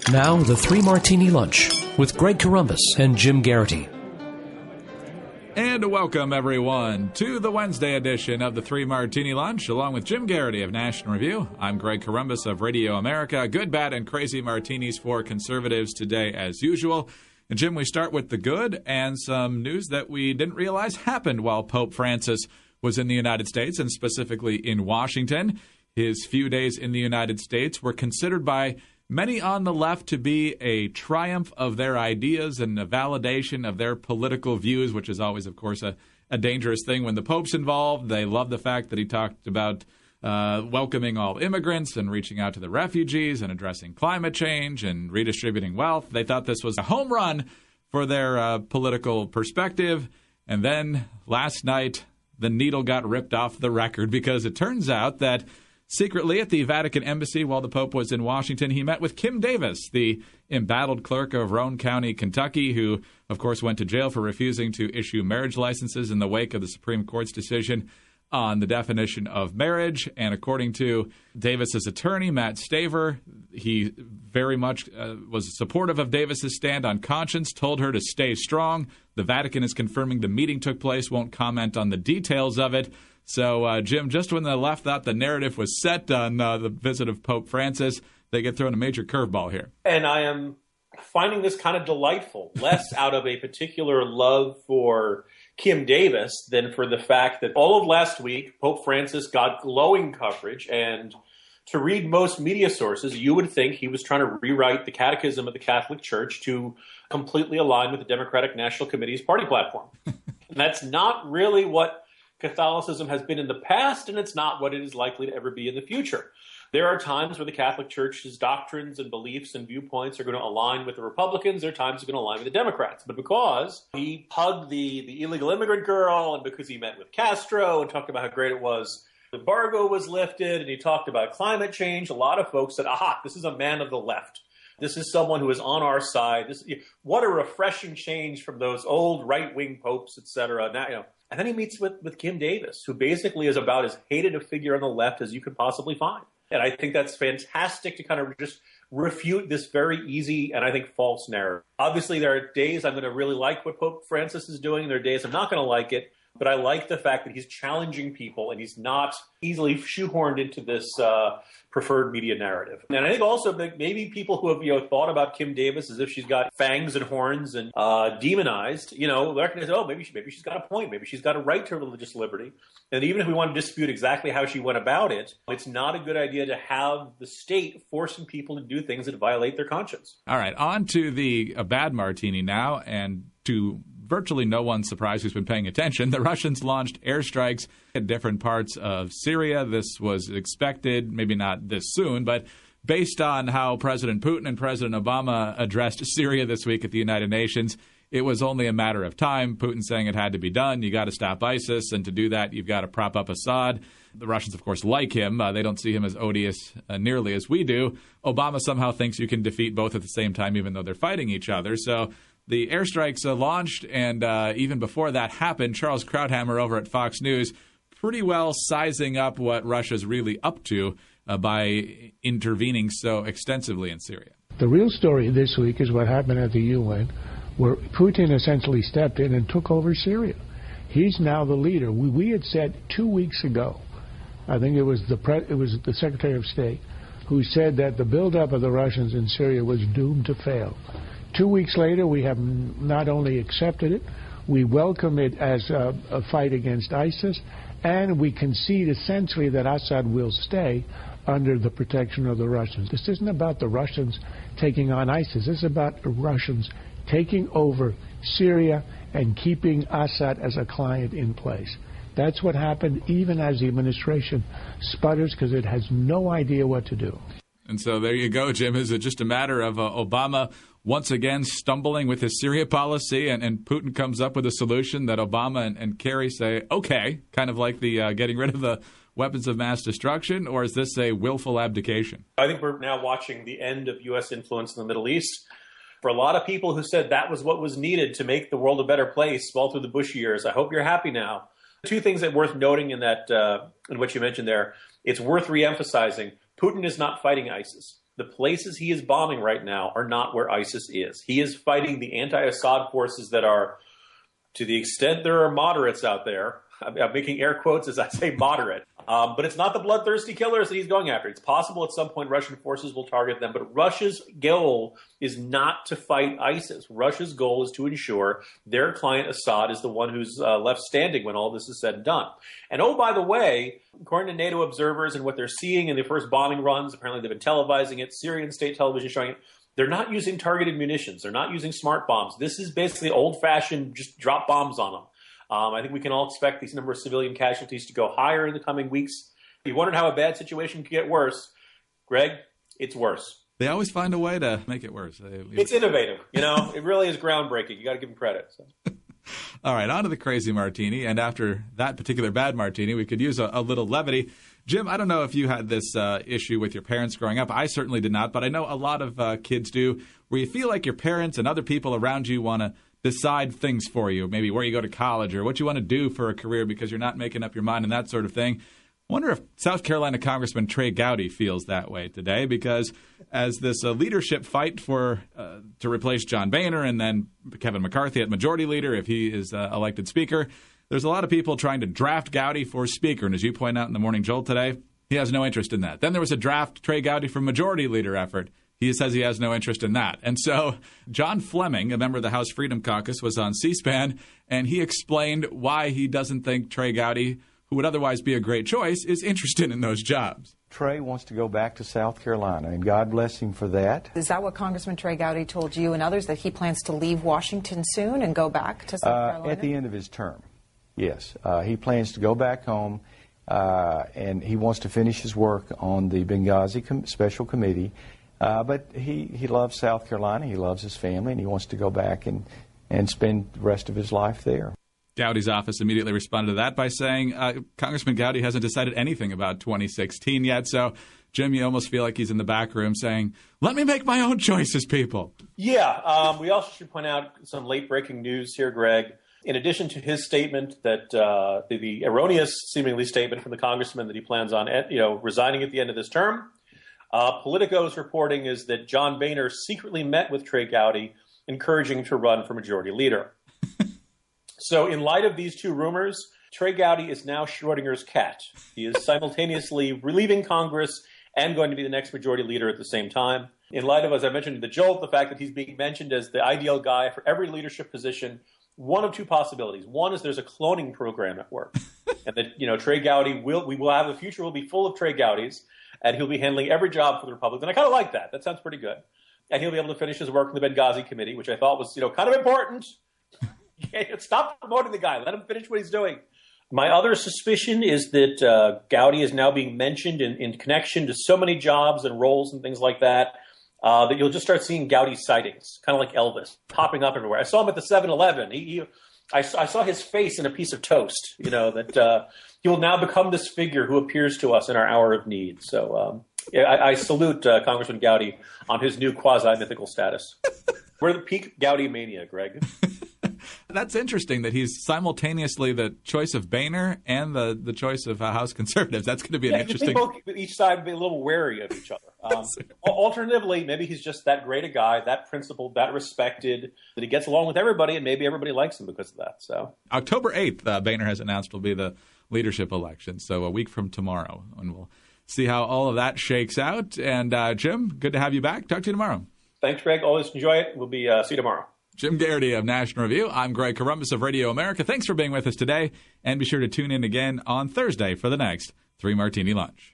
Now, the Three Martini Lunch with Greg Corombos and Jim Garrity. And welcome, everyone, to the Wednesday edition of the Three Martini Lunch, along with Jim Garrity of National Review. I'm Greg Corombos of Radio America. Good, bad, and crazy martinis for conservatives today, as usual. And, Jim, we start with the good and some news that we didn't realize happened while Pope Francis was in the United States, and specifically in Washington. His few days in the United States were considered by many on the left to be a triumph of their ideas and a validation of their political views, which is always, of course, a dangerous thing when the Pope's involved. They love the fact that he talked about welcoming all immigrants and reaching out to the refugees and addressing climate change and redistributing wealth. They thought this was a home run for their political perspective. And then last night, the needle got ripped off the record because it turns out that secretly, at the Vatican Embassy while the Pope was in Washington, he met with Kim Davis, the embattled clerk of Roane County, Kentucky, who, of course, went to jail for refusing to issue marriage licenses in the wake of the Supreme Court's decision on the definition of marriage. And according to Davis's attorney, Matt Staver, he very much was supportive of Davis's stand on conscience, told her to stay strong. The Vatican is confirming the meeting took place, won't comment on the details of it. So, Jim, just when the left thought the narrative was set on the visit of Pope Francis, they get thrown a major curveball here. And I am finding this kind of delightful, less out of a particular love for Kim Davis than for the fact that all of last week, Pope Francis got glowing coverage. And to read most media sources, you would think he was trying to rewrite the Catechism of the Catholic Church to completely align with the Democratic National Committee's party platform. And that's not really what Catholicism has been in the past, and it's not what it is likely to ever be in the future. There are times where the Catholic Church's doctrines and beliefs and viewpoints are going to align with the Republicans. There are times they're going to align with the Democrats. But because he hugged the illegal immigrant girl, and because he met with Castro and talked about how great it was, the embargo was lifted, and he talked about climate change, a lot of folks said, aha, this is a man of the left. This is someone who is on our side. What a refreshing change from those old right-wing popes, et cetera. Now, and then he meets with Kim Davis, who basically is about as hated a figure on the left as you could possibly find. And I think that's fantastic to kind of just refute this very easy and I think false narrative. Obviously, there are days I'm going to really like what Pope Francis is doing. There are days I'm not going to like it. But I like the fact that he's challenging people and he's not easily shoehorned into this preferred media narrative. And I think also that maybe people who have thought about Kim Davis as if she's got fangs and horns and demonized, recognize, maybe she's got a point. Maybe she's got a right to religious liberty. And even if we want to dispute exactly how she went about it, it's not a good idea to have the state forcing people to do things that violate their conscience. All right, on to the bad martini now, and to virtually no one's surprise who's been paying attention, the Russians launched airstrikes at different parts of Syria. This was expected, maybe not this soon, but based on how President Putin and President Obama addressed Syria this week at the United Nations, it was only a matter of time. Putin saying it had to be done. You got to stop ISIS, and to do that, you've got to prop up Assad. The Russians, of course, like him. They don't see him as odious nearly as we do. Obama somehow thinks you can defeat both at the same time, even though they're fighting each other. So the airstrikes launched, and even before that happened, Charles Krauthammer over at Fox News pretty well sizing up what Russia's really up to by intervening so extensively in Syria. The real story this week is what happened at the UN, where Putin essentially stepped in and took over Syria. He's now the leader. We had said 2 weeks ago, I think it was the Secretary of State, who said that the buildup of the Russians in Syria was doomed to fail. 2 weeks later, we have not only accepted it, we welcome it as a fight against ISIS, and we concede essentially that Assad will stay under the protection of the Russians. This isn't about the Russians taking on ISIS. This is about the Russians taking over Syria and keeping Assad as a client in place. That's what happened even as the administration sputters because it has no idea what to do. And so there you go, Jim. Is it just a matter of Obama once again stumbling with his Syria policy and Putin comes up with a solution that Obama and Kerry say, okay, kind of like the getting rid of the weapons of mass destruction, or is this a willful abdication? I think we're now watching the end of U.S. influence in the Middle East. For a lot of people who said that was what was needed to make the world a better place all through the Bush years, I hope you're happy now. Two things that are worth noting in that, in what you mentioned there. It's worth reemphasizing. Putin is not fighting ISIS. the places he is bombing right now are not where ISIS is. He is fighting the anti-Assad forces that are, to the extent there are moderates out there, I'm making air quotes as I say moderate, but it's not the bloodthirsty killers that he's going after. It's possible at some point Russian forces will target them, but Russia's goal is not to fight ISIS. Russia's goal is to ensure their client Assad is the one who's left standing when all this is said and done. And oh, by the way, according to NATO observers and what they're seeing in the first bombing runs, apparently they've been televising it, Syrian state television showing it, they're not using targeted munitions. They're not using smart bombs. This is basically old-fashioned, just drop bombs on them. I think we can all expect these number of civilian casualties to go higher in the coming weeks. If you wondered how a bad situation could get worse, Greg, it's worse. They always find a way to make it worse. It's innovative. It really is groundbreaking. You got to give them credit. So. All right, on to the crazy martini. And after that particular bad martini, we could use a little levity. Jim, I don't know if you had this issue with your parents growing up. I certainly did not, but I know a lot of kids do, where you feel like your parents and other people around you want to decide things for you, maybe where you go to college or what you want to do for a career because you're not making up your mind and that sort of thing. I wonder if South Carolina Congressman Trey Gowdy feels that way today, because as this leadership fight for to replace John Boehner and then Kevin McCarthy at Majority Leader, if he is elected Speaker, there's a lot of people trying to draft Gowdy for Speaker. And as you point out in the Morning Jolt today, he has no interest in that. Then there was a draft Trey Gowdy for Majority Leader effort. He says he has no interest in that. And so John Fleming, a member of the House Freedom Caucus, was on C-SPAN, and he explained why he doesn't think Trey Gowdy, who would otherwise be a great choice, is interested in those jobs. Trey wants to go back to South Carolina, and God bless him for that. Is that what Congressman Trey Gowdy told you and others, that he plans to leave Washington soon and go back to South Carolina? At the end of his term, yes. He plans to go back home, and he wants to finish his work on the Benghazi Special Committee. But he loves South Carolina, he loves his family, and he wants to go back and spend the rest of his life there. Gowdy's office immediately responded to that by saying Congressman Gowdy hasn't decided anything about 2016 yet. So, Jim, you almost feel like he's in the back room saying, let me make my own choices, people. Yeah, we also should point out some late-breaking news here, Greg. In addition to his statement that the erroneous, seemingly, statement from the congressman that he plans on resigning at the end of this term, Politico's reporting is that John Boehner secretly met with Trey Gowdy, encouraging him to run for Majority Leader. So in light of these two rumors, Trey Gowdy is now Schrodinger's cat. He is simultaneously relieving Congress and going to be the next Majority Leader at the same time. In light of, as I mentioned in the Jolt, the fact that he's being mentioned as the ideal guy for every leadership position, one of two possibilities. One is there's a cloning program at work, and that Trey Gowdy the future will be full of Trey Gowdys, and he'll be handling every job for the Republicans. And I kind of like that. That sounds pretty good. And he'll be able to finish his work in the Benghazi Committee, which I thought was kind of important. Stop promoting the guy. Let him finish what he's doing. My other suspicion is that Gowdy is now being mentioned in connection to so many jobs and roles and things like that, that you'll just start seeing Gowdy sightings, kind of like Elvis, popping up everywhere. I saw him at the 7-Eleven. I saw his face in a piece of toast, that he will now become this figure who appears to us in our hour of need. So I salute Congressman Gowdy on his new quasi-mythical status. We're the peak Gowdy mania, Greg. That's interesting that he's simultaneously the choice of Boehner and the choice of House Conservatives. That's going to be an interesting... Each side would be a little wary of each other. Alternatively, maybe he's just that great a guy, that principled, that respected, that he gets along with everybody, and maybe everybody likes him because of that. So October 8th, Boehner has announced will be the leadership election, so a week from tomorrow. And we'll see how all of that shakes out. And Jim, good to have you back. Talk to you tomorrow. Thanks, Greg. Always enjoy it. We'll see you tomorrow. Jim Garrity of National Review. I'm Greg Corombos of Radio America. Thanks for being with us today, and be sure to tune in again on Thursday for the next 3 Martini Lunch.